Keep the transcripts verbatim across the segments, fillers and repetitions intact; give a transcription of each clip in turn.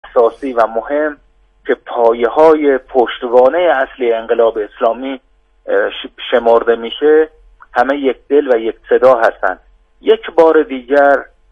اساسی و مهم که پایه های پشتوانه اصلی انقلاب اسلامی شمرده میشه همه یک دل و یک صدا هستند. یک بار دیگر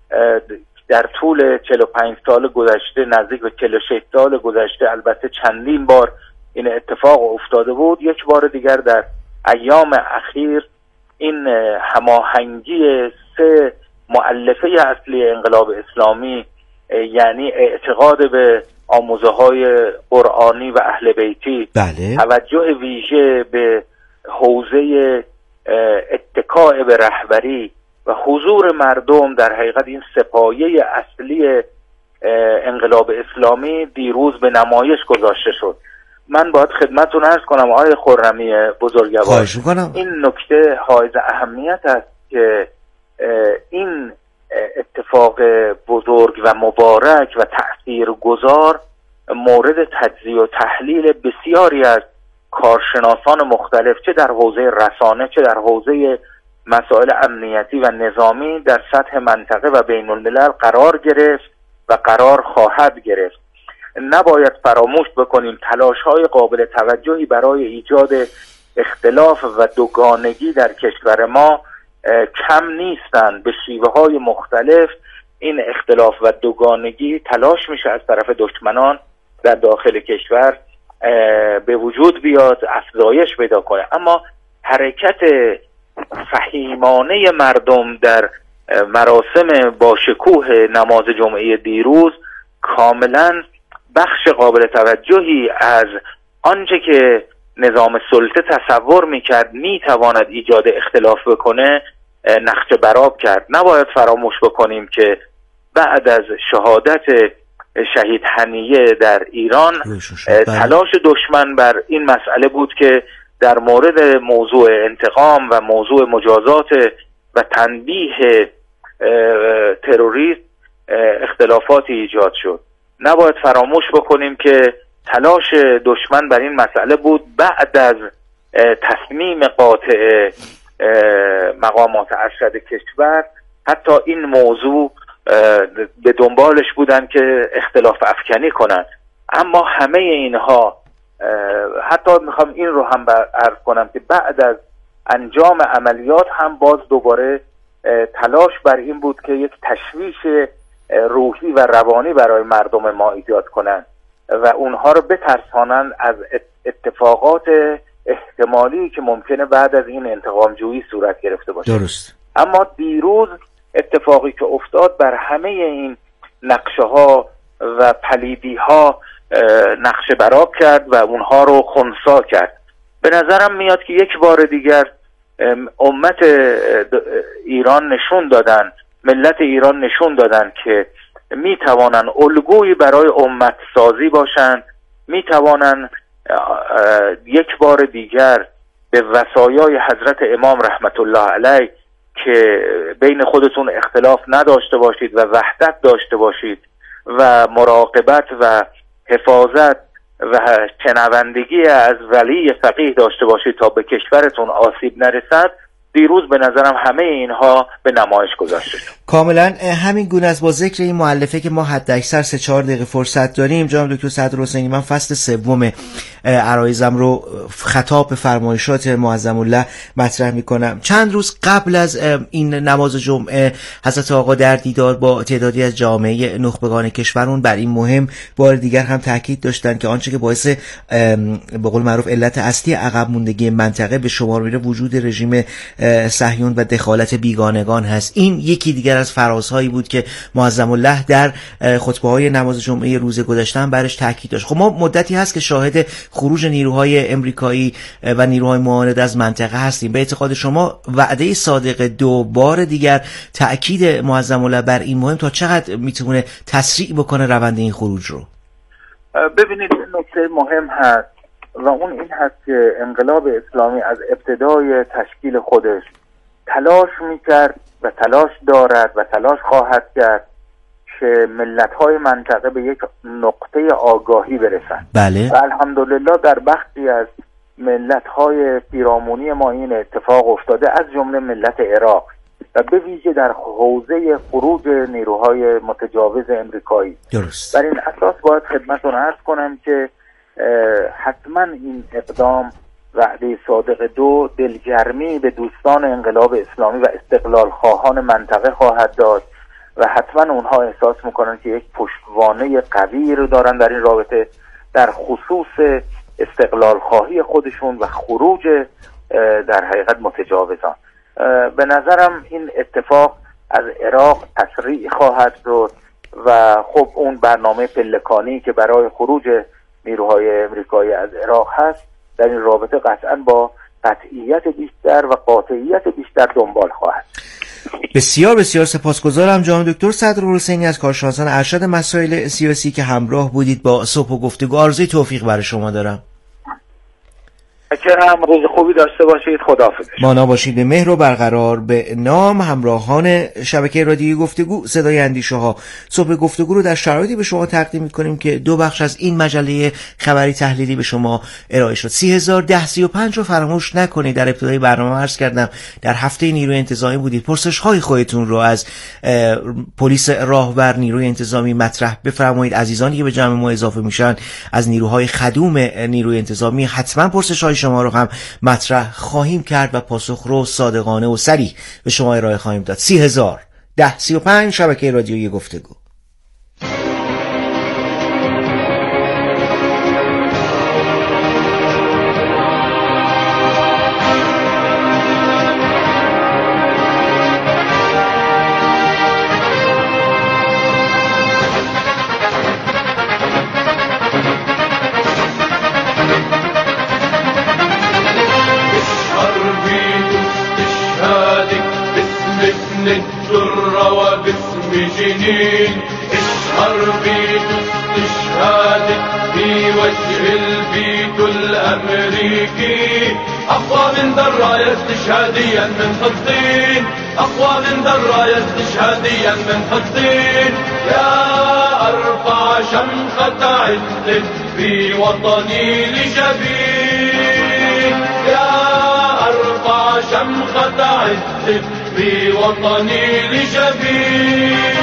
در طول چهل و پنج سال گذشته، نزدیک به چهل و شش سال گذشته، البته چندین بار این اتفاق افتاده بود، یک بار دیگر در ایام اخیر این هماهنگی سه مؤلفه اصلی انقلاب اسلامی، یعنی اعتقاد به آموزه های قرآنی و اهل بیتی، بله. توجه ویژه به حوزه اتکاء به رهبری و حضور مردم، در حقیقت این سپایه اصلی انقلاب اسلامی دیروز به نمایش گذاشته شد. من باید خدمتتون عرض کنم آقای خرمی بزرگوار، این نکته حائز اهمیت است که این اتفاق بزرگ و مبارک و تأثیرگذار مورد تجزیه و تحلیل بسیاری از کارشناسان مختلف، چه در حوزه رسانه چه در حوزه مسائل امنیتی و نظامی، در سطح منطقه و بین الملل قرار گرفت و قرار خواهد گرفت. نباید فراموش بکنیم تلاش‌های قابل توجهی برای ایجاد اختلاف و دوگانگی در کشور ما کم نیستند. به شیوه‌های مختلف این اختلاف و دوگانگی تلاش میشه از طرف دشمنان در داخل کشور به وجود بیاد، افزایش پیدا کنه. اما حرکت فهیمانه مردم در مراسم با شکوه نماز جمعه دیروز کاملا بخش قابل توجهی از آنچه که نظام سلطه تصور میکرد میتواند ایجاد اختلاف بکنه نقش برآب کرد. نباید فراموش بکنیم که بعد از شهادت شهید حنیه در ایران تلاش دشمن بر این مسئله بود که در مورد موضوع انتقام و موضوع مجازات و تنبیه تروریست اختلافاتی ایجاد شد. نباید فراموش بکنیم که تلاش دشمن بر این مسئله بود بعد از تصمیم قاطع مقامات ارشد کشور حتی این موضوع به دنبالش بودن که اختلاف افکنی کنند. اما همه اینها، حتی میخوام این رو هم عرض کنم که بعد از انجام عملیات هم باز دوباره تلاش بر این بود که یک تشویش روحی و روانی برای مردم ما ایجاد کنند و اونها رو بترسانند از اتفاقات احتمالی که ممکنه بعد از این انتقام جویی صورت گرفته باشه. درست. اما دیروز اتفاقی که افتاد بر همه این نقشه ها و پلیدی ها نقشه برآب کرد و اونها رو خنثی کرد. به نظرم میاد که یک بار دیگر امت ایران نشون دادن، ملت ایران نشون دادن که میتوانن الگویی برای امت سازی باشن، میتوانن یک بار دیگر به وصایای حضرت امام رحمت الله علیه که بین خودتون اختلاف نداشته باشید و وحدت داشته باشید و مراقبت و حفاظت و شنوندگی از ولی فقیه داشته باشید تا به کشورتون آسیب نرسد، دیروز به نظرم همه اینها به نمایش گذاشته شد. کاملا همین گونه است. با ذکر این مؤلفه که ما حد اکثر سه چهار دقیقه فرصت داریم، جناب دکتر صدرحسینی، من فصل سوم عرایضم رو خطاب به فرمایشات معظم الله مطرح میکنم. چند روز قبل از این نماز جمعه حضرت آقا در دیدار با تعدادی از جامعه نخبگان کشورون بر این مهم بار دیگر هم تاکید داشتن که آنچه که باعث به قول معروف علت اصلی عقب موندگی منطقه به شمار میره وجود رژیم صهیون و دخالت بیگانگان هست. این یکی دیگر از فرازهایی بود که معظم الله در خطبه‌های نماز جمعه روز گذشته برش تاکید داشت. خب ما مدتی هست که شاهد خروج نیروهای امریکایی و نیروهای معاند از منطقه هستیم. به اعتقاد شما وعده صادق دو بار دیگر تاکید معظم الله بر این مهم تا چقدر میتونه تسریع بکنه روند این خروج رو؟ ببینید نکته مهم هست و اون این هست که انقلاب اسلامی از ابتدای تشکیل خودش تلاش میکرد و تلاش دارد و تلاش خواهد کرد که ملت‌های منطقه به یک نقطه آگاهی برسند. بله. و الحمدلله در بخشی از ملت‌های پیرامونی ما این اتفاق افتاده، از جمله ملت عراق. و به ویژه در حوزه خروج نیروهای متجاوز امریکایی. درست. بر این اساس باید خدمتتون عرض کنم که حتما این اقدام وعده صادق دو دلگرمی به دوستان انقلاب اسلامی و استقلال خواهان منطقه خواهد داد و حتما اونها احساس میکنن که یک پشتوانه قوی رو دارن در این رابطه در خصوص استقلال خواهی خودشون و خروج در حقیقت متجاوزان. به نظرم این اتفاق از عراق تسریع خواهد شد و خب اون برنامه پلکانی که برای خروج نیروهای امریکایی از عراق هست در این رابطه قطعا با قطعیت بیشتر و قاطعیت بیشتر دنبال خواهد. بسیار بسیار سپاسگزارم جناب دکتر صدرالحسینی از کارشناسان ارشد مسائل سیاسی که همراه بودید با صبح و گفتگو. آرزوی توفیق برای شما دارم. هم روز خوبی داشته باشید. خداحافظ. مانا باشید. به مهر و برقرار به نام همراهان شبکه رادیویی گفتگو صدای اندیشه ها، صبح گفتگو رو در شرایطی به شما تقدیم می‌کنیم که دو بخش از این مجله خبری تحلیلی به شما ارائه شد. سی هزار و ده سی و پنج رو فراموش نکنید. در ابتدای برنامه عرض کردم در هفته نیروی انتظامی بودید. پرسش‌های خودتون رو از پلیس راهور نیروی انتظامی مطرح بفرمایید. عزیزانی که به جمع ما اضافه میشن از نیروهای خدوم نیروی انتظامی حتما پرسش‌های شما رو هم مطرح خواهیم کرد و پاسخ رو صادقانه و صریح به شما ارائه خواهیم داد. سی هزار و ده سی و پنج شبکه رادیویی گفتگو. جنين اشهر بيت استشهادك في وجه البيت الامريكي اقوى من ذرايا استشهاديا من فلسطين اقوى من ذرايا استشهاديا من فلسطين يا ارفع شمخة عز في وطني لجبين يا ارفع شمخة عز في وطني لجبين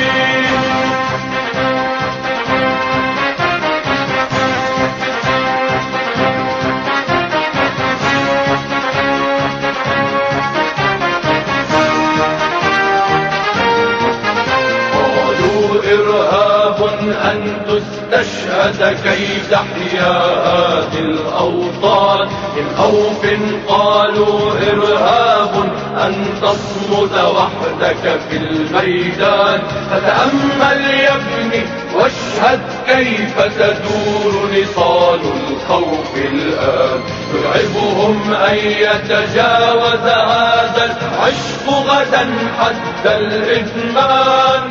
قالوا إرهاب أن تستشهد كي تحيا هذه الأوطان من خوف قالوا إرهاب أن تصمد وحدك في الميدان فتأمل يا ابني واشهد كيف تدور نصال الخوف الآن يرعبهم أن يتجاوز هذا العشق غدا حد الإدمان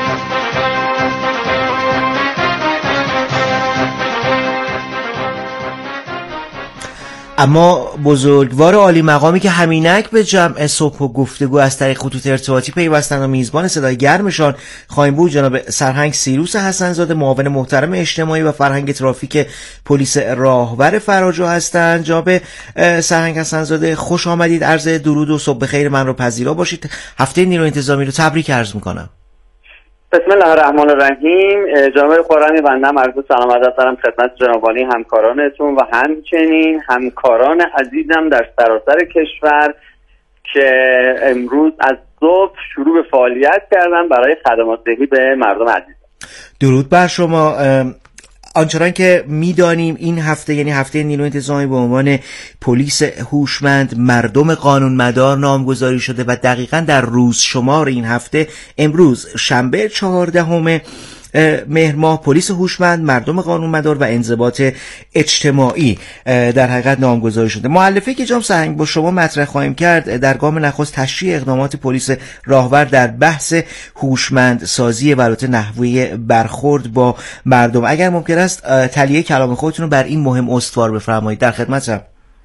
اما بزرگوار عالی مقامی که همینک به جمع صبح و گفتگو از طریق خطوط ارتباطی پیوستن و میزبان صدای گرمشان خواهیم بود جناب سرهنگ سیروس حسن‌زاده، معاون محترم اجتماعی و فرهنگ ترافیک پلیس راهور فراجو هستند. جناب سرهنگ حسن‌زاده خوش آمدید. عرض درود و صبح بخیر من رو پذیرا باشید. هفته نیروی انتظامی رو تبریک عرض میکنم. بسم الله الرحمن الرحیم. جناب خرمی بنده عرض سلام ادب دارم خدمت جناب عالی همکارانتون و همچنین همکاران عزیزم در سراسر کشور که امروز از صبح شروع به فعالیت کردن برای خدمات دهی به مردم عزیز. درود بر شما. آنچنان که میدانیم این هفته یعنی هفته نیروی انتظامی به عنوان پلیس هوشمند مردم قانونمدار نامگذاری شده و دقیقاً در روز شمار این هفته امروز شنبه چهاردهم مهر ماه پلیس هوشمند مردم قانونمدار و انضباط اجتماعی در حقیقت نامگذاری شده. مؤلفه‌ای که جناب سرهنگ با شما مطرح خواهیم کرد در گام نخست تشریح اقدامات پلیس راهور در بحث هوشمند سازی و البته نحوه برخورد با مردم. اگر ممکن است تلیه کلام خودتون رو بر این مهم استوار بفرمایید. در خدمتم.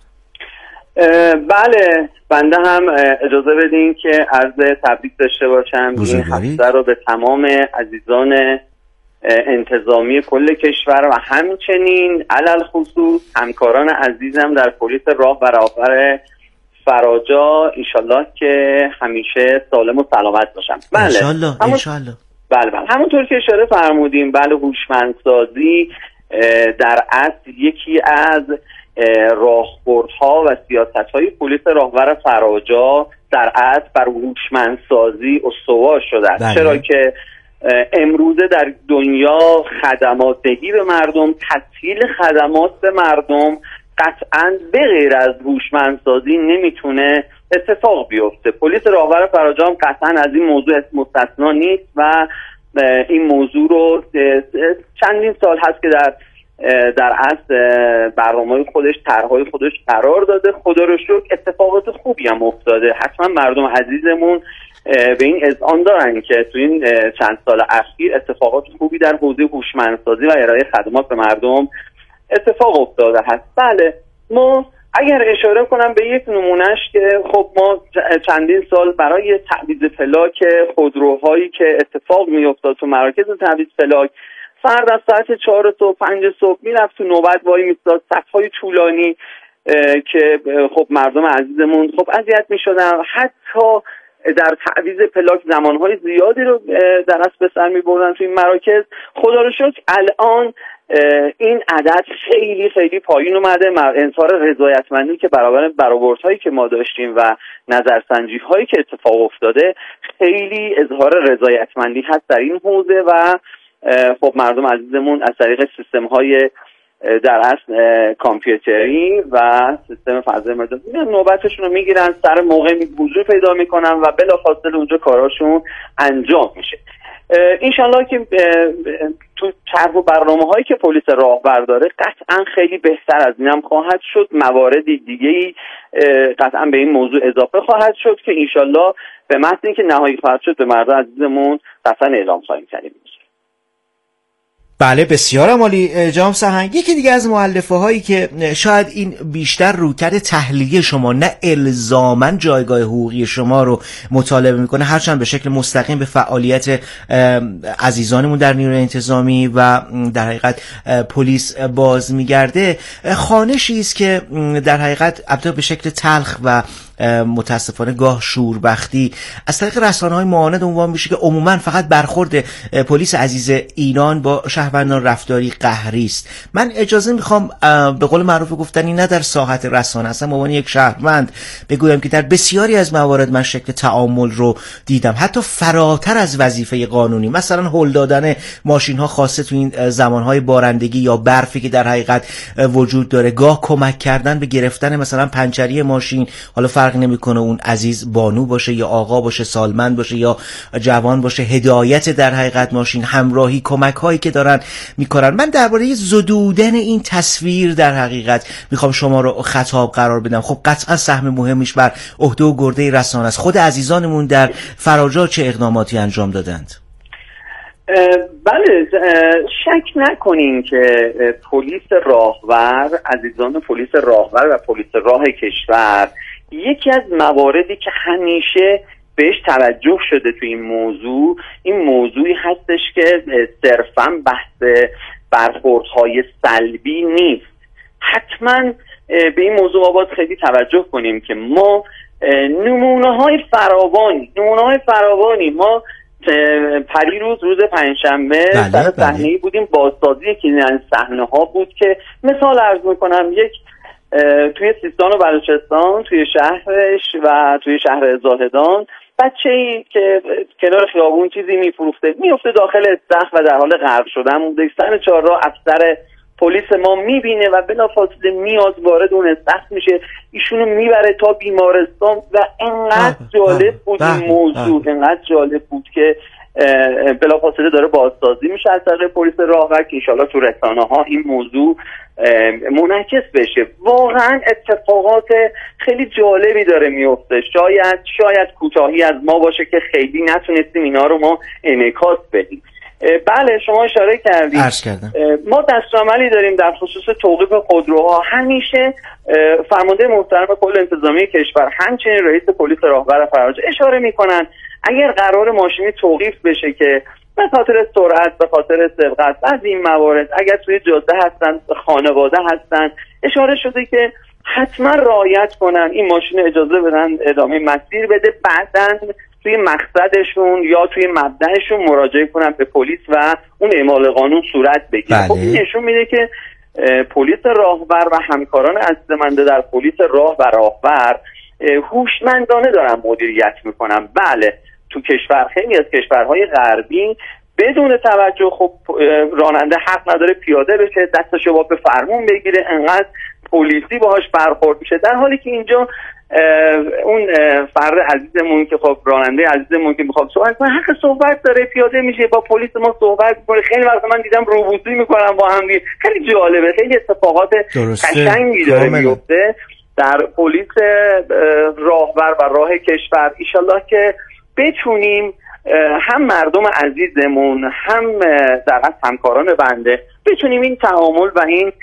بله بنده هم اجازه بدین که عرض تبریک داشته باشم این هفته رو به تمام عزیزان انتظامی کل کشور و همچنین علل خصوص همکاران عزیزم در پلیس راه و راهور فراجا انشالله که همیشه سالم و سلامت باشم. بله انشالله همون... انشالله بله بله همونطور که اشاره فرمودیم، بله هوشمندسازی در اصل یکی از راهبردها و سیاست‌های پلیس راهور فراجا در اصل بر هوشمندسازی استوار شده است. چرا که امروزه در دنیا خدمات دهی به مردم، تسهیل خدمات به مردم قطعاً به غیر از هوشمندسازی نمیتونه اتفاق بیفته. پلیس راهور فراجا هم قطعاً از این موضوع مستثنا نیست و این موضوع رو چندین سال هست که در در اصل برنامه‌های خودش، طرح‌های خودش قرار داده. خدا رو شکر اتفاقات خوبی هم افتاده. حتما مردم عزیزمون به این اذعان دارن که تو این چند سال اخیر اتفاقات خوبی در حوزه هوشمندسازی و ارائه خدمات به مردم اتفاق افتاده هست. بله ما اگر اشاره کنم به یک نمونهش که خب ما چندین سال برای تعویض پلاک خودروهایی که اتفاق میافتاد تو مراکز تعویض پلاک، فرد از ساعت چهار صبح پنج صبح میرفت تو نوبت وای میستاد، صف‌های طولانی که خب مردم عزیزمون خب اذیت میشدن، حتی در تعویض پلاک زمانهای زیادی رو در اصل به سر میبردن تو این مراکز. خدا رو شکر الان این عدد خیلی خیلی پایین اومده. انصار رضایتمندی که برابر برآوردهایی که ما داشتیم و نظرسنجی هایی که اتفاق افتاده خیلی اظهار رضایتمندی هست در این حوزه و خب مردم عزیزمون از طریق سیستم های در اصل کامپیوتری و سیستم فضای مجازی نوبتشون رو میگیرن، سر موقع حضور پیدا میکنن و بلافاصله اونجا کاراشون انجام میشه. انشالله که تو طرح و برنامه هایی که پلیس راهور داره قطعا خیلی بهتر از اینم خواهد شد. موارد دیگه‌ای قطعا به این موضوع اضافه خواهد شد که انشالله به محض اینکه نهایی خواهد شد به مردم عزیزمون قطعا اعلام خواهیم کرد. بله بسیار عالی جناب سرهنگ. یکی دیگه از مؤلفه هایی که شاید این بیشتر رویکرد تحلیلی شما نه الزاماً جایگاه حقوقی شما رو مطالبه میکنه، هرچند به شکل مستقیم به فعالیت عزیزانمون در نیروی انتظامی و در حقیقت پلیس باز میگرده، خوانشی است که در حقیقت البته به شکل تلخ و متاسفانه گاه شوربختی از طریق رسانه‌های معاند عنوان میشه که عموما فقط برخورد پلیس عزیز اینان با شهروندان رفتاری قهری است. من اجازه میخوام به قول معروف گفتنی نه در ساحت رسانه، اصلا به عنوان یک شهروند بگویم که در بسیاری از موارد من شکل تعامل رو دیدم حتی فراتر از وظیفه قانونی، مثلا هل دادن ماشین ها خاصه تو این زمان های بارندگی یا برفی که در حقیقت وجود داره، گاه کمک کردن به گرفتن مثلا پنچری ماشین، حالا فرق نمیکنه اون عزیز بانو باشه یا آقا باشه، سالمند باشه یا جوان باشه، هدایت در حقیقت ماشین، همراهی، کمک هایی که دارن میکنن. من درباره زدودن این تصویر در حقیقت میخوام شما رو خطاب قرار بدم. خب قطعا سهم مهمیش بر عهده و گرده رسانه است. خود عزیزانمون در فراجا چه اقداماتی انجام دادند؟ بله شک نکنین که پلیس راهور، عزیزان پلیس راهور و پلیس راه کشور یکی از مواردی که همیشه بهش توجه شده تو این موضوع، این موضوعی هستش که صرفاً بحث برخوردهای سلبی نیست. حتما به این موضوع ما باید خیلی توجه کنیم که ما نمونه های فراوانی نمونه های فراوانی ما پریروز روز پنجشنبه در صحنه‌ای بودیم، بازسازی که این صحنه ها بود که مثال عرض میکنم، یک توی سیستان و بلوچستان توی شهرش و توی شهر زاهدان بچه‌ای که کنار خیابون چیزی میفروخته میفته داخل استخر و در حال غرق شدن بوده. سر چهارراه افسر پلیس ما میبینه و بلافاصله میاد وارد اون استخر میشه، ایشونو میبره تا بیمارستان و انقدر جالب بود این موضوع، انقدر جالب بود که بلافاصله داره بازسازی میشه از طریق پلیس راهور که انشالله تو رسانه ها این موضوع منعکس بشه. واقعا اتفاقات خیلی جالبی داره میفته. شاید شاید کوتاهی از ما باشه که خیلی نتونستیم اینا رو ما انعکاس بدیم. بله شما اشاره کردید، ما دستورالعملی داریم در خصوص توقیف خودروها. همیشه فرمانده محترم کل انتظامی کشور همچنین رئیس پلیس راهور فراجا اشاره میکنن اگر قرار ماشینی توقیف بشه که به خاطر سرعت، به خاطر سبقت، از این موارد اگر توی جاده هستن، خانواده هستن، اشاره شده که حتما رعایت کنن، این ماشین اجازه بدن ادامه مسیر بده، بعدن توی مقصدشون یا توی مبدأشون مراجعه کنن به پلیس و اون اعمال قانون صورت بگیره. بله. خب این نشون میده که پلیس راهبر و همکاران عزیزمنده در پلیس راه و راهبر هوشمندانه دارن مدیریت میکنن. بله تو کشور، خیلی از کشورهای غربی بدون توجه، خب راننده حق نداره پیاده بشه، دستشو با به فرمون بگیره، انقدر پلیسی باهاش برخورد میشه، در حالی که اینجا اون فرد عزیزمون که خب راننده عزیزمون که میخواد صحبت کنه حق صحبت داره، پیاده میشه، با پلیس ما صحبت میکنه. خیلی وقتا من دیدم روبوسی میکنم با هم دیگه، خیلی جالبه، خیلی اتفاقات قشنگی داره میفته در پلیس راهبر و راه کشور. ایشالله که بتونیم هم مردم عزیزمون هم در اصل همکاران بنده بتونیم این تعامل و این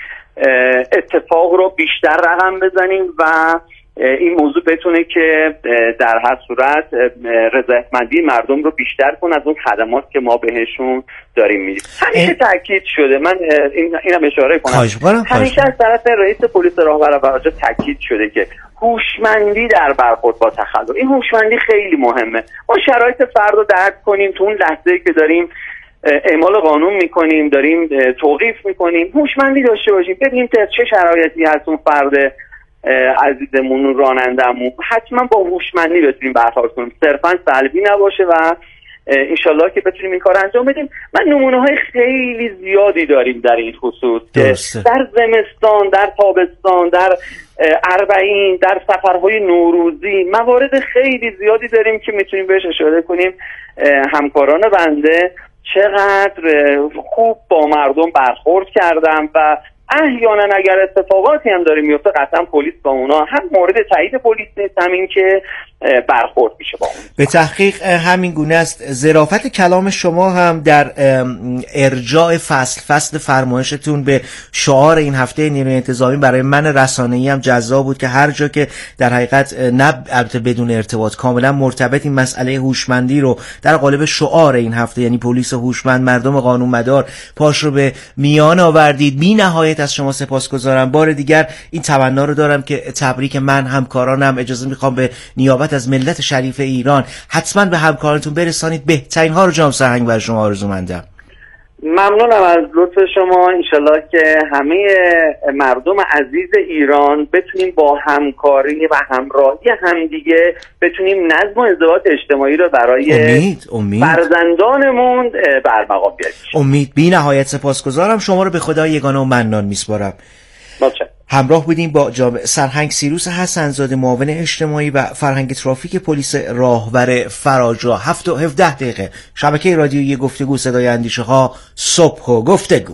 اتفاق رو بیشتر رقم بزنیم و این موضوع بتونه که در هر صورت رضایتمندی مردم رو بیشتر کنه از اون خدمات که ما بهشون داریم میدیم. همیشه تاکید شده، من این اینم اشاره کنم، همیشه از طرف رئیس پلیس راهبر و براجا تاکید شده که هوشمندی در برخورد با تخلف، این هوشمندی خیلی مهمه. ما شرایط فرد رو درک کنیم، تو اون لحظه‌ای که داریم اعمال قانون میکنیم، داریم توقیف میکنیم، هوشمندی داشته باشیم، ببینیم چه شرایطی هست اون فرد عزیزمون رانندمون، حتما با هوشمندی بتونیم برخورد کنیم، صرفا سلبی نباشه و انشالله که بتونیم این کار انجام بدیم. من نمونه های خیلی زیادی داریم در این خصوص، در زمستان، در تابستان، در اربعین، در سفرهای نوروزی موارد خیلی زیادی داریم که میتونیم بهش اشاره کنیم. همکاران بنده چقدر خوب با مردم برخورد کردن و احیانا اگر اتفاقاتی هم داره میفته قطعا پلیس با اونا هم مورد تایید پلیس نیست، همین که برخورد میشه با اون. به تحقیق همین گونه است. ظرافت کلام شما هم در ارجاع فصل فصل فرمایشتون به شعار این هفته نیروی انتظامی برای من رسانه‌ای هم جذاب بود که هر جا که در حقیقت نه البته بدون ارتباط، کاملا مرتبط، این مسئله هوشمندی رو در قالب شعار این هفته، یعنی پلیس هوشمند، مردم قانونمدار، پاش رو به میان آوردید. بی نهایت از شما سپاسگزارم. بار دیگر این تمنا رو دارم که تبریک من، همکارانم، اجازه میخوام به نیابت از ملت شریف ایران حتما به همکارانتون برسانید. بهترین ها رو جام سرهنگ برای شما آرزومندم. ممنونم از لطف شما. انشالله که همه مردم عزیز ایران بتونیم با همکاری و همراهی همدیگه بتونیم نظم و انضباط اجتماعی رو برای امید امید فرزندانمون برمقام بیاریم. امید. بی نهایت سپاسگزارم. شما رو به خدای یگانه و منان میسپارم. متشکرم. همراه بودیم با جناب سرهنگ سیروس حسن‌زاده، معاون اجتماعی و فرهنگ ترافیک پلیس راهبر فراجا. هفت و هفده دقیقه شبکه رادیویی گفتگو، صدای اندیشه ها، صبح و گفتگو.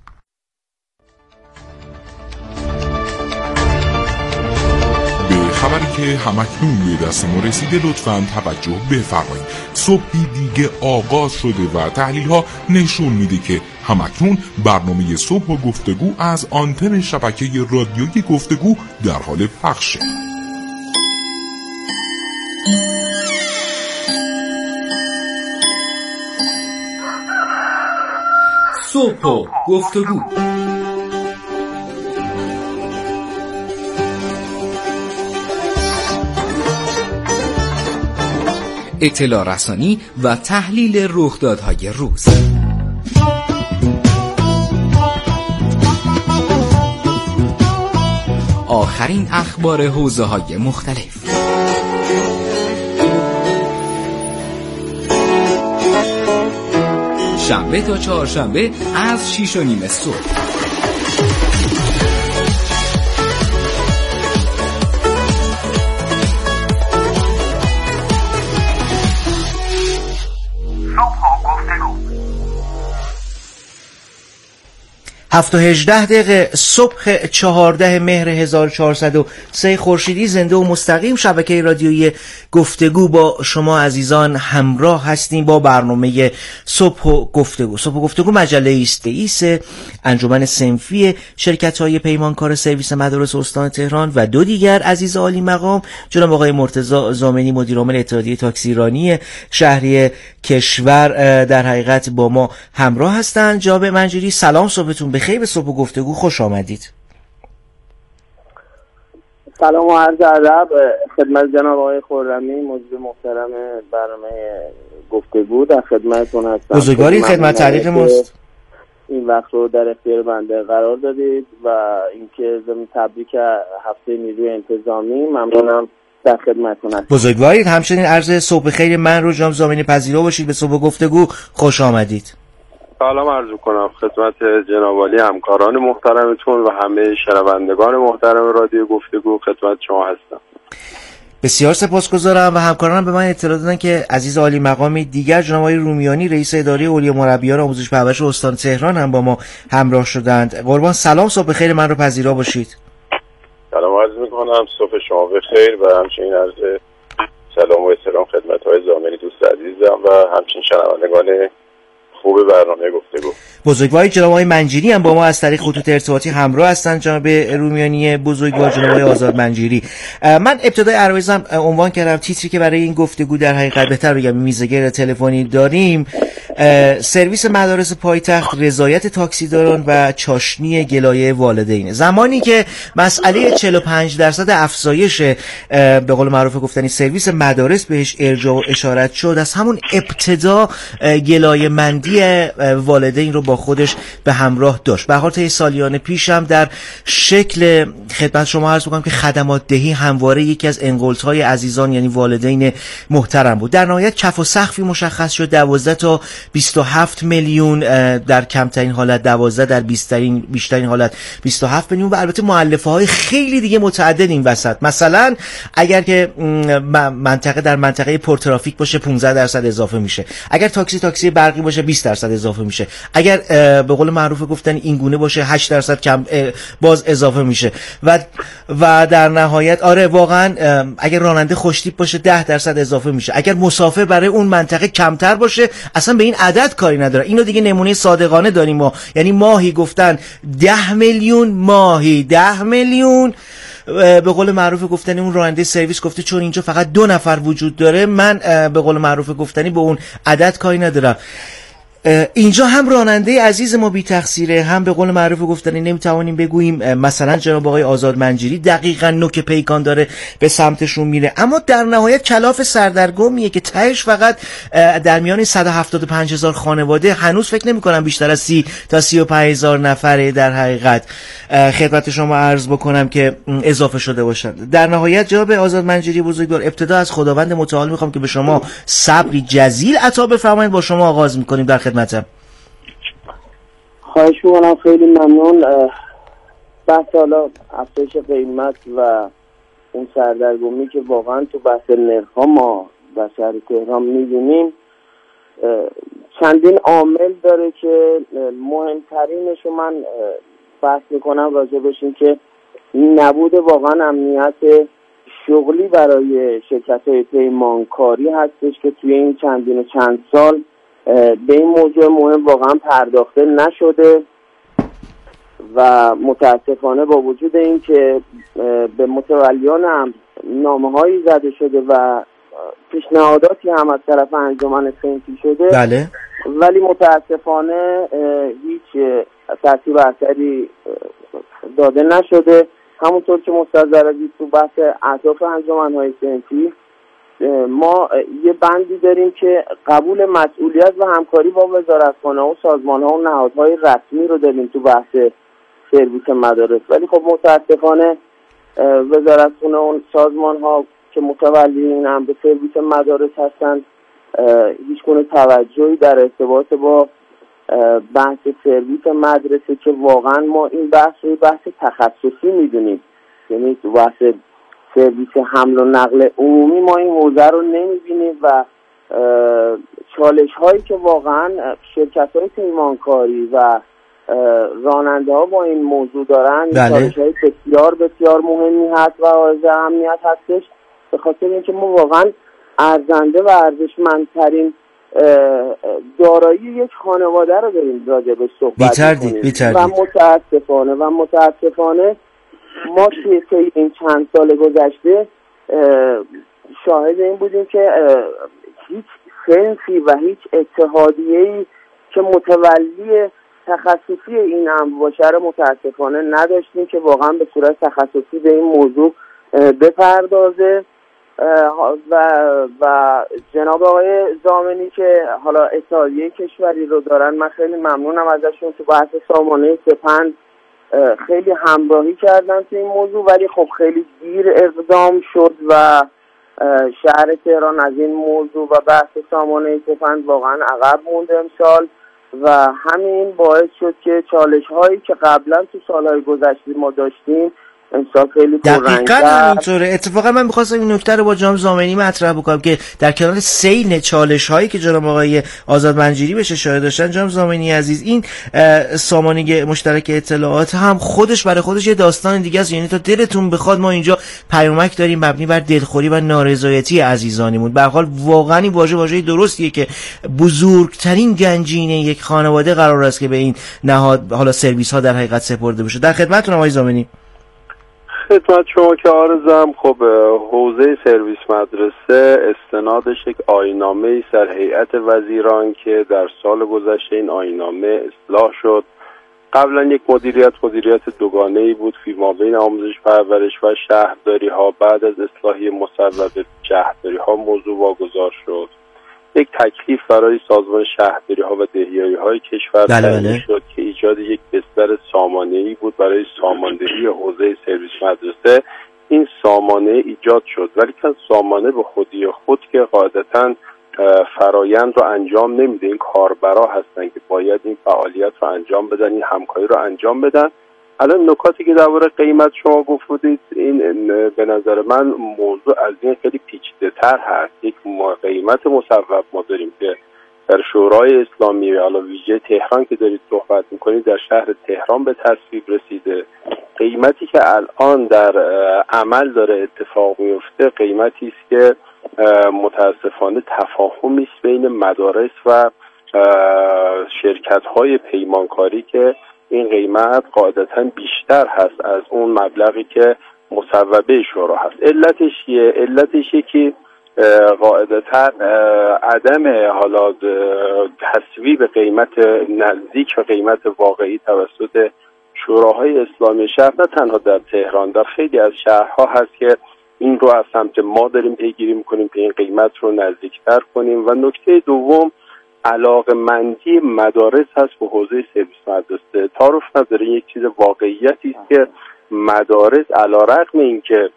خبری که همکنون به دست ما رسیده لطفاً توجه بفرمایید. صبحی دیگه آغاز شده و تحلیل ها نشون میده که همکنون برنامه صبح و گفتگو از آنتن شبکه رادیویی گفتگو در حال پخشه. صبح و گفتگو. اطلاع رسانی و تحلیل رخدادهای روز. آخرین اخبار حوزه‌های مختلف. شنبه تا چهارشنبه از شیش و نیم صبح. هفت و هجده دقیقه صبح چهارده مهر هزار و چهارصد و سه خورشیدی، زنده و مستقیم شبکه رادیویی گفتگو با شما عزیزان همراه هستیم با برنامه صبح و گفتگو. صبح و گفتگو مجله است رئیس انجمن صنفی شرکت‌های پیمانکار سرویس مدارس استان تهران و دو دیگر عزیز عالی مقام، جناب آقای مرتضی زامنی مدیر عامل اتحادیه تاکسیرانی شهری کشور در حقیقت با ما همراه هستند. جناب منجری سلام، صبحتون بخیر. به صبح و گفتگو خوش آمدید. سلام و عرض ادب خدمت جناب آقای خرمی، مجری محترم برنامه گفتگو، در خدمتتون هستم. بزرگواری خدمت تعلیق ماست. این وقت رو در اختیار بنده قرار دادید و اینکه ضمن تبریک هفته نیروی انتظامی ممنونم، در خدمتتون هستم. بزرگوارید. همچنین عرض صبح خیر من رو جناب ضامنی پذیرا باشید. به صبح گفتگو خوش آمدید. سلام عرض کنم خدمت جناب عالی، همکاران محترمتون و همه شنوندگان محترم رادیو گفتگو، خدمت شما هستم. بسیار سپاسگزارم. و همکارانم به من اطلاع دادن که عزیز عالی مقامی دیگر جناب آقای رومیانی رئیس اداره اولیاء مربیان آموزش پرورش استان تهران هم با ما همراه شدند. قربان سلام، صبح خیر من رو پذیرا باشید. سلام عرض میکنم، صبح شما بخیر و همچنین عرض سلام و احترام خدمت های ضامنی دوست عزیزم و همچنین شنوندگان خوب برنامه گفتگو. بزرگواری جناب آقای منجیری هم با ما از طریق خطوط ارتباطی همراه هستند. جناب رومیانی بزرگوار، جناب آقای آزاد منجیری. من ابتدای عرایزم عنوان کردم تیتری که برای این گفتگو در حقیقت بهتر بگم میزگیر تلفنی داریم، سرویس مدارس پایتخت، رضایت تاکسیداران و چاشنی گلایه والدین. زمانی که مسئله چهل و پنج درصد افزایش به قول معروف گفتنی سرویس مدارس بهش ارجاع و اشارت شد، از همون ابتدا گلایه مندی والدین رو با خودش به همراه داشت. به حال طی سالیان پیش هم در شکل خدمت شما عرض می‌کنم که خدمات دهی همواره یکی از انقلت‌های عزیزان یعنی والدین محترم بود. در نهایت کف و سقفی مشخص شد، دوازده تا بیست و هفت میلیون در کمترین حالت، دوازده در بیشترین بیشترین حالت بیست و هفت میلیون و البته مؤلفه‌های خیلی دیگه متعدد این وسط. مثلا اگر که منطقه در منطقه پرترافیک باشه پانزده درصد اضافه میشه، اگر تاکسی تاکسی برقی باشه بیست درصد اضافه میشه، اگر به قول معروف گفتن این گونه باشه هشت درصد کم باز اضافه میشه و و در نهایت آره واقعا اگر راننده خوشتیپ باشه ده درصد اضافه میشه، اگر مسافر برای اون منطقه کمتر باشه اصلا به این عدد کاری نداره. اینو دیگه نمونه صادقانه داریم ما، یعنی ماهی گفتن ده میلیون، ماهی ده میلیون. به قول معروف گفتنی اون راننده سرویس گفته چون اینجا فقط دو نفر وجود داره من به قول معروف گفتنی به اون عدد کاری ندارم. اینجا هم راننده عزیز ما بی تقصیره، هم به قول معروف گفتنی نمیتوانیم بگوییم مثلا جناب آقای آزاد منجیری دقیقاً نوک پیکان داره به سمتشون میره، اما در نهایت کلاف سردرگمیه که تهش فقط در میان صد و هفتاد و پنج هزار خانواده هنوز فکر نمی کنم بیشتر از سی تا سی و پنج هزار نفره در حقیقت خدمت شما عرض بکنم که اضافه شده باشن. در نهایت جناب آزاد منجیری بزرگوار، ابتدا از خداوند متعال میخوام که به شما صبری جزیل عطا بفرمایید. با شما آغاز میکنیم در خدمتم. خواهش میکنم، خیلی ممنون. بحث حالا افزایش قیمت و اون سردرگمی که واقعا تو بحث نرخ‌ها ما در شهر تهران می‌بینیم چندین عامل داره که مهمترینش رو من بحث میکنم راجع بهش این که نبود واقعا امنیت شغلی برای شرکت‌های پیمانکاری هستش که توی این چندین و چند سال به این موضوع مهم واقعا پرداخته نشده و متاسفانه با وجود این که به متولیان هم نامه‌هایی زده شده و پیشنهاداتی هم از طرف انجمن صنفی شده، بله، ولی متاسفانه هیچ تأثیر و اثری داده نشده. همونطور که مستحضر دید تو بحث اهداف انجمن‌های صنفی ما یه بندی داریم که قبول مسئولیت و همکاری با وزارتخانه و سازمان‌ها و نهادهای رسمی رو داریم تو بحث سرویس مدارس، ولی خب متاسفانه وزارتخانه و سازمان‌ها که متولی هم به سرویس مدارس هستند هیچ گونه توجهی در ارتباط با بحث سرویس مدرسه که واقعا ما این بحث رو بحث تخصصی میدونیم، یعنی تو بحث سرویس حمل و نقل عمومی ما این حوزه رو نمیبینیم و چالش هایی که واقعا شرکت های پیمانکاری و راننده ها با این موضوع دارن، بله. چالش های بسیار بسیار مهمی هست و حائز اهمیت هستش، به خاطر اینکه ما واقعا ارزنده و ارزشمندترین دارایی یک خانواده رو داریم راجع به صحبت می‌کنیم و متاسفانه و متاسفانه ما توی این چند سال گذشته شاهد این بودیم که هیچ صنفی و هیچ اتحادیه‌ای که متولی تخصصی این امر باشه رو متاسفانه نداشتیم که واقعا به صورت تخصصی به این موضوع بپردازه و و جناب آقای ضامنی که حالا اتحادیه کشوری رو دارن، من خیلی ممنونم ازشون که بحث سامانه سپند خیلی همراهی کردن تو این موضوع، ولی خب خیلی دیر اقدام شد و شهر تهران از این موضوع و بحث سامانه سپند واقعا عقب موند امسال و همین باعث شد که چالش هایی که قبلا تو سالهای گذشته ما داشتیم امسال خیلی پررنگ‌تر. دقیقاً همینطوره. اتفاقا من می‌خواستم این نکته رو با جناب ضامنی مطرح بکنم که در کنار سیل چالش هایی که جناب آقای آزاد منجری بهش اشاره داشتن، جناب ضامنی عزیز، این سامانه مشترک اطلاعات هم خودش برای خودش یه داستان دیگه است. یعنی تا دلتون بخواد ما اینجا پیامک داریم مبنی بر دلخوری و نارضایتی عزیزانمون. به هر حال واقعاً این واژه واژه درستیه که بزرگترین گنجینه یک خانواده قرار است که به این نهاد حالا سرویس ها در حقیقت سپرده بشه. در خدمتتونم آقای ضامنی. خدمت شما که عرضم، خب حوزه سرویس مدرسه استنادش یک آیین‌نامه است در هیئت وزیران که در سال گذشته این آیین‌نامه اصلاح شد. قبلا یک مدیریت مدیریت دوگانه‌ای بود فی مابین آموزش پرورش و شهرداری ها. بعد از اصلاحی مصوبه شهرداری ها موضوع واگذار شد. یک تکلیف برای سازمان شهرداری ها و دهیاری های کشور تعیین شد که ایجاد یک بستر سامانه‌ای بود برای ساماندهی حوزه سرویس مدرسه. این سامانه ایجاد شد، ولی که سامانه به خودی خود که قاعدتاً فرایند رو انجام نمیده. این کاربرا هستن که باید این فعالیت رو انجام بدن، این همکاری رو انجام بدن. الان نکاتی که درباره قیمت شما گفتید، این به نظر من موضوع از این خیلی پیچیده‌تر هست. یک قیمت مصوب ما داریم که در شورای اسلامی حالا ویژه تهران که دارید صحبت میکنید در شهر تهران به تصویب رسیده. قیمتی که الان در عمل داره اتفاق میفته قیمتی است که متاسفانه تفاهمی است بین مدارس و شرکت‌های پیمانکاری که این قیمت قاعدتاً بیشتر هست از اون مبلغی که مصوبه شورا هست. علتش چیه؟ علتش که قاعدتاً عدم حالا تصویب قیمت نزدیک و قیمت واقعی توسط شوراهای اسلامی شهر نه تنها در تهران، در خیلی از شهرها هست که این رو از سمت ما داریم پیگیری میکنیم که این قیمت رو نزدیکتر کنیم. و نکته دوم علاقه‌مندی مدارس هست به حوزه سرویس مدرسه. تعارف نداره، یک چیز واقعیتی است که مدارس علیرغم اینکه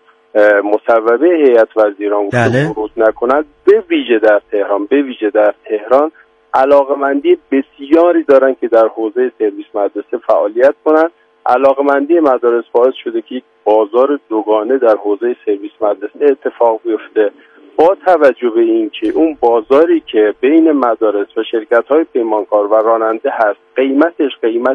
مصوبه هیئت وزیران ورود نکند، به ویژه در تهران به ویژه در تهران علاقه‌مندی بسیاری دارن که در حوزه سرویس مدرسه فعالیت کنند. علاقه‌مندی مدارس باعث شده که یک بازار دوگانه در حوزه سرویس مدرسه اتفاق بیفته. با توجه به اینکه اون بازاری که بین مدارس و شرکت‌های پیمانکار و راننده هست قیمتش قیمت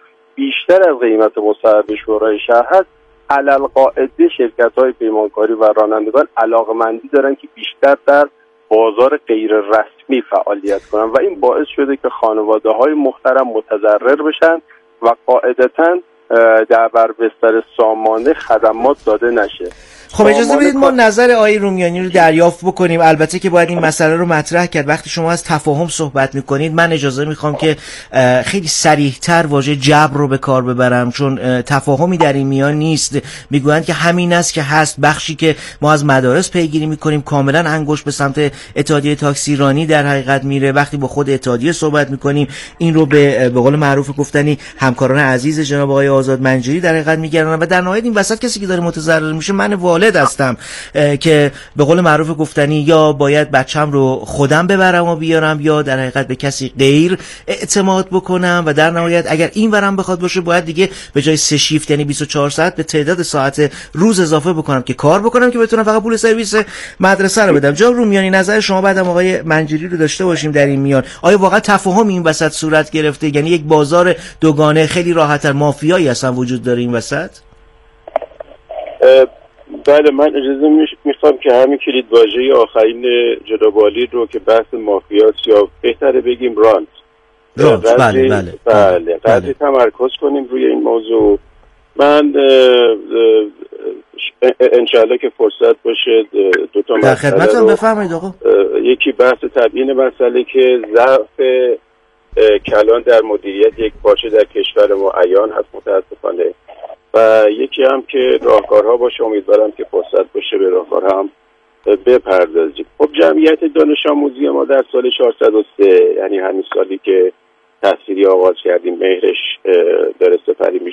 بیشتر از قیمت مصوبه شورای شهر هست، علالقاعده شرکت‌های پیمانکاری و رانندگان علاقه‌مندی دارن که بیشتر در بازار غیر رسمی فعالیت کنن و این باعث شده که خانواده‌های محترم متضرر بشن و قاعدتاً در بر بستر سامانه خدمات داده نشه. خب اجازه بدید ما نظر آقای رومیانی رو دریافت بکنیم. البته که باید این مسئله رو مطرح کرد. وقتی شما از تفاهم صحبت میکنید من اجازه میخوام که خیلی صریح‌تر واژه جبر رو به کار ببرم، چون تفاهمی در این میان نیست. میگویند که همین است که هست. بخشی که ما از مدارس پیگیری میکنیم کاملا انگشت به سمت اتحادیه تاکسی رانی در حقیقت میره. وقتی با خود اتحادیه صحبت میکنیم این رو به به قول معروف گفتنی همکاران عزیز جناب آقای آزاد منجری در حقیقت میگردن و در نهایت این وسط کسی که داره متضرر میشه من والد هستم که به قول معروف گفتنی یا باید بچم رو خودم ببرم و بیارم یا در حقیقت به کسی غیر اعتماد بکنم و در نهایت اگر این ورم بخواد باشه باید دیگه به جای سه شیفت یعنی بیست و چهار ساعت به تعداد ساعت روز اضافه بکنم که کار بکنم که بتونم فقط پول سرویس مدرسه رو بدم. جناب رومیانی نظر شما بعدم آقای منجری رو داشته باشیم در این میان. آیا واقعا تفاهم این وسط صورت گرفته؟ یعنی یک بازار دوگانه خیلی راحت‌تر مافیایی اصلا وجود داره این وسط؟ بله، من اجازه میخوام که همین کلید واژه آخرین جناب عالی رو که بحث مافیاست یا بهتره بگیم رانت رانت بله بله بله قدری تمرکز کنیم روی این موضوع. من انشاءالله که فرصت باشه دو تا در خدمتم بفرمایید آقا. یکی بحث تبیین مسئله که ضعف کلان در مدیریت یک پارچه در کشور ما عیان هست متاسفانه، و یک یکی هم که راهکارها باشه، امیدوارم که فرصت باشه به راهکارها هم بپردازیم. خب جمعیت دانش آموزی ما در سال چهارصد و سه، یعنی همین سالی که تحصیلی آغاز کردیم، مهرش داره سپری